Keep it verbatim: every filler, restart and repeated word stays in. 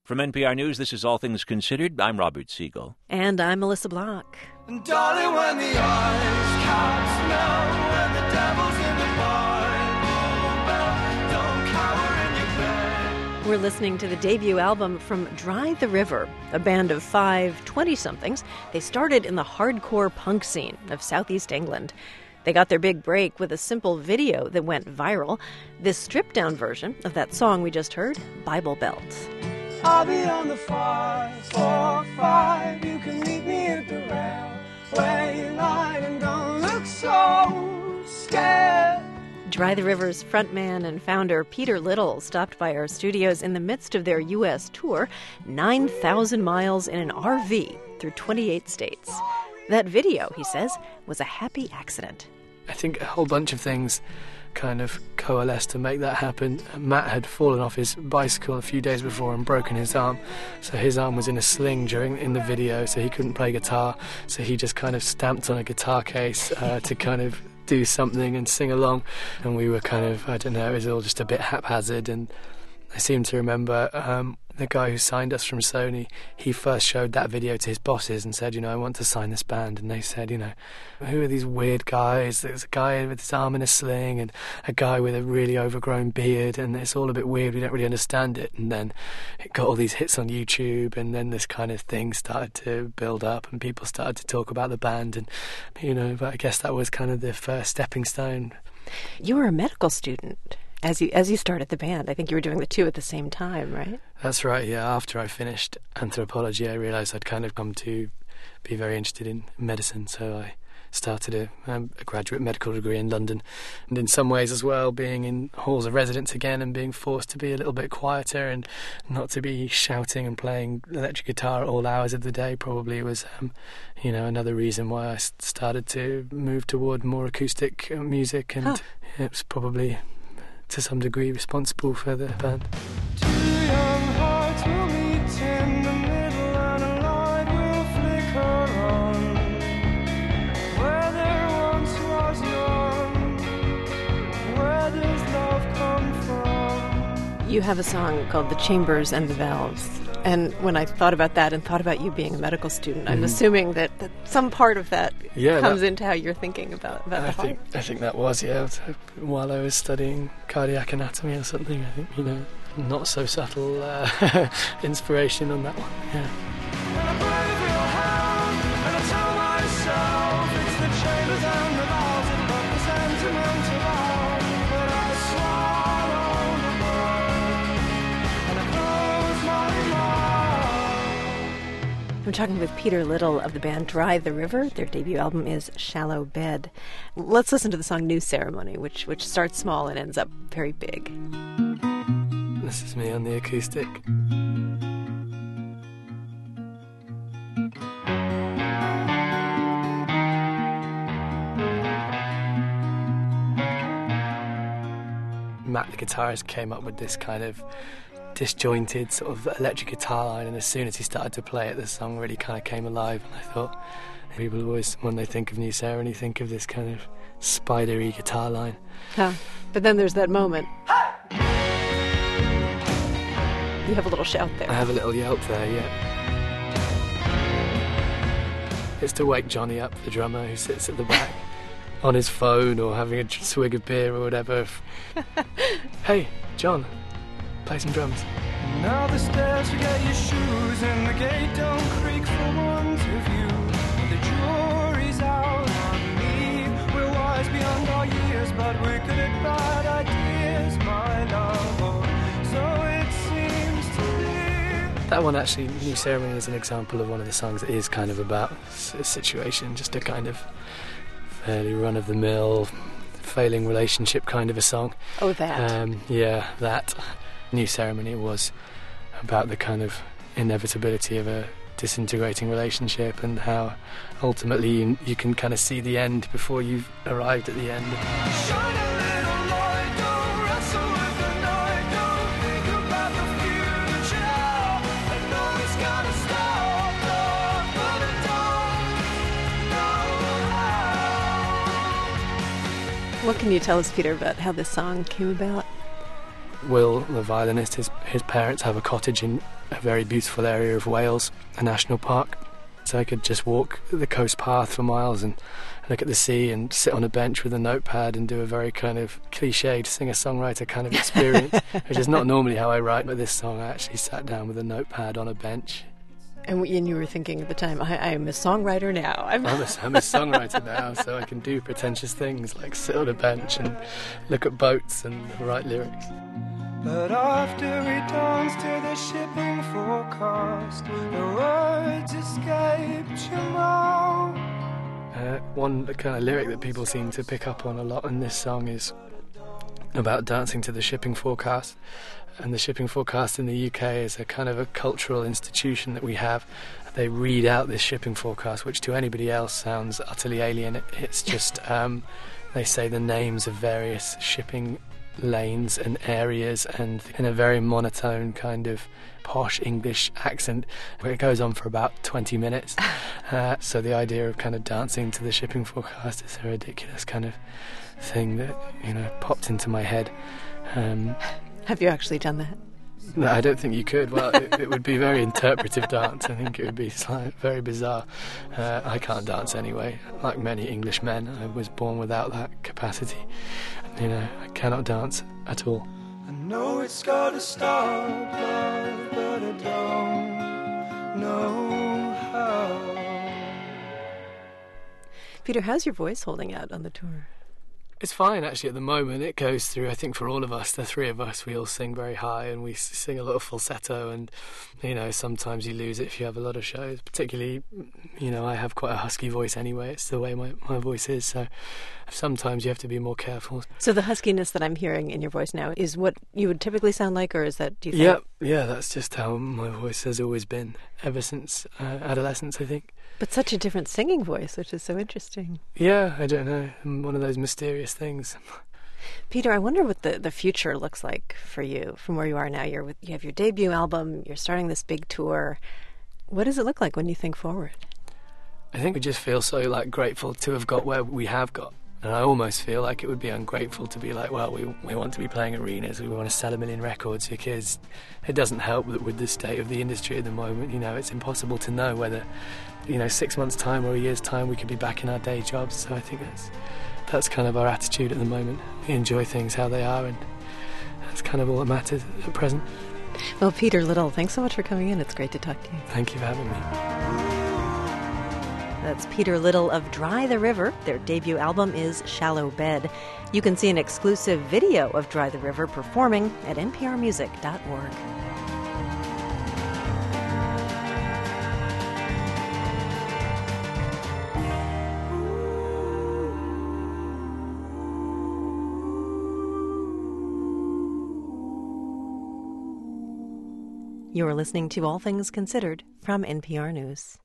From N P R News, this is All Things Considered. I'm Robert Siegel. And I'm Melissa Block. And darling, when the ice caps melt, when the devil's in the Bible Belt, don't cower in your bed. We're listening to the debut album from Dry the River, a band of five twenty-somethings. They started in the hardcore punk scene of Southeast England. They got their big break with a simple video that went viral. This stripped-down version of that song we just heard, Bible Belt. I'll be on the five four five. You can meet me at the railway line, and don't look so scared. Dry the River's frontman and founder Peter Little stopped by our studios in the midst of their U S tour, nine thousand miles in an R V through twenty-eight states. That video, he says, was a happy accident. I think a whole bunch of things kind of coalesced to make that happen. Matt had fallen off his bicycle a few days before and broken his arm, so his arm was in a sling during in the video, so he couldn't play guitar, so he just kind of stamped on a guitar case uh, to kind of do something and sing along, and we were kind of, I don't know, it was all just a bit haphazard. And I seem to remember um, the guy who signed us from Sony, he first showed that video to his bosses and said, you know, I want to sign this band. And they said, you know, who are these weird guys? There's a guy with his arm in a sling and a guy with a really overgrown beard, and it's all a bit weird, we don't really understand it. And then it got all these hits on YouTube, and then this kind of thing started to build up and people started to talk about the band. And, you know, but I guess that was kind of the first stepping stone. You were a medical student. As you as you started the band, I think you were doing the two at the same time, right? That's right, yeah. After I finished anthropology, I realised I'd kind of come to be very interested in medicine, so I started a, um, a graduate medical degree in London. And in some ways as well, being in halls of residence again and being forced to be a little bit quieter and not to be shouting and playing electric guitar at all hours of the day probably was, um, you know, another reason why I started to move toward more acoustic music, and huh. It was probably to some degree responsible for the band. Two young hearts will meet in the middle, and a light will flicker on. Where there once was none, where does love come from? You have a song called The Chambers and the Valves. And when I thought about that and thought about you being a medical student, I'm mm. assuming that, that some part of that yeah, comes that, into how you're thinking about, about I the think, heart. I think that was, yeah. While I was studying cardiac anatomy or something, I think, you know, not so subtle uh, inspiration on that one, yeah. And I brave your hand, and I tell myself it's the chambers and the valves that put the sentimental out. But I swallow the word, and I close my mouth. I'm talking with Peter Little of the band Dry the River. Their debut album is Shallow Bed. Let's listen to the song New Ceremony, which which starts small and ends up very big. This is me on the acoustic. Matt, the guitarist, came up with this kind of disjointed sort of electric guitar line, and as soon as he started to play it, the song really kind of came alive. And I thought people always, when they think of New Ceremony, think of this kind of spidery guitar line. Huh. But then there's that moment. You have a little shout there. I have a little yelp there, yeah. It's to wake Johnny up, the drummer, who sits at the back on his phone or having a swig of beer or whatever. Hey, John, play some drums. Now the stairs, forget your shoes, and the gate don't creak for want of you. The jury's out on me. We're wise beyond our years, but we're good at bad ideas, my love. Oh, so it seems to be. That one actually, New Ceremony, is an example of one of the songs that is kind of about a situation, just a kind of fairly run-of-the-mill, failing relationship kind of a song. Oh, that. Um, yeah, that. New Ceremony was about the kind of inevitability of a disintegrating relationship and how ultimately you, you can kind of see the end before you've arrived at the end. Shine a little light, don't wrestle with the night, don't think about the future. I know it's gotta stop, love, but I don't know how. What can you tell us, Peter, about how this song came about? Will, the violinist, his, his parents have a cottage in a very beautiful area of Wales, a national park. So I could just walk the coast path for miles and look at the sea and sit on a bench with a notepad and do a very kind of cliched singer-songwriter kind of experience, which is not normally how I write, but this song I actually sat down with a notepad on a bench. And, and you were thinking at the time, I, I'm a songwriter now. I'm, I'm, a, I'm a songwriter now, so I can do pretentious things like sit on a bench and look at boats and write lyrics. But after we danced to the shipping forecast, the words escaped your mouth. Uh, one kind of lyric that people seem to pick up on a lot in this song is about dancing to the shipping forecast. And the shipping forecast in the U K is a kind of a cultural institution that we have. They read out this shipping forecast, which to anybody else sounds utterly alien. It's just, um, they say the names of various shipping lanes and areas, and in a very monotone kind of posh English accent. It goes on for about twenty minutes. Uh, so the idea of kind of dancing to the shipping forecast is a ridiculous kind of thing that, you know, popped into my head. Um, Have you actually done that? No, I don't think you could. Well, it, it would be very interpretive dance. I think it would be slight, very bizarre. Uh, I can't dance anyway. Like many English men, I was born without that capacity. You know, I cannot dance at all. I know it's gotta stop, love, but I don't know how. Peter, how's your voice holding out on the tour? It's fine, actually, at the moment. It goes through, I think for all of us, the three of us, we all sing very high and we sing a lot of falsetto, and, you know, sometimes you lose it if you have a lot of shows. Particularly, you know, I have quite a husky voice anyway. It's the way my, my voice is, so sometimes you have to be more careful. So the huskiness that I'm hearing in your voice now is what you would typically sound like, or is that, do you think? Yeah, yeah, that's just how my voice has always been, ever since uh, adolescence, I think. But such a different singing voice, which is so interesting. Yeah, I don't know. I'm one of those mysterious things. Peter, I wonder what the, the future looks like for you from where you are now. You're with, you have your debut album, you're starting this big tour. What does it look like when you think forward? I think we just feel so like grateful to have got where we have got. And I almost feel like it would be ungrateful to be like, well, we we want to be playing arenas, we want to sell a million records, because it doesn't help that with the state of the industry at the moment, you know, it's impossible to know whether, you know, six months' time or a year's time we could be back in our day jobs. So I think that's that's kind of our attitude at the moment. We enjoy things how they are, and that's kind of all that matters at present. Well, Peter Little, thanks so much for coming in. It's great to talk to you. Thank you for having me. That's Peter Little of Dry the River. Their debut album is Shallow Bed. You can see an exclusive video of Dry the River performing at n p r music dot org. You're listening to All Things Considered from N P R News.